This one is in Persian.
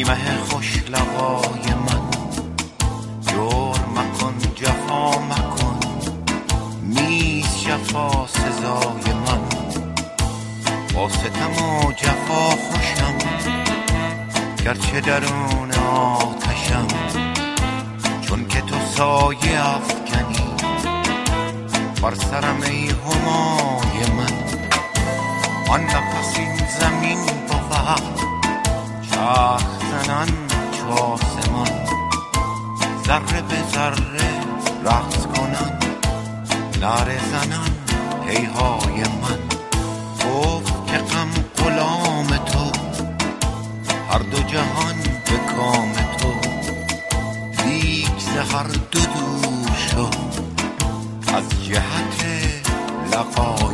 مه خوش لقای من، جور مکن جفا مکن، نیست جفا سزای من. با ستم و جفا خوشم، گرچه درون آتشم، چون که تو سایه افکنی بر سرم ای همای من. آن نفس این زمین بود چرخ زنان چو آسمان، ذره به ذره رقص کنان، نعره زنان پیهای من. گفت که غم غلام تو، هر دو جهان به کام تو، لیک ز هر دو دور شد از جهت لقای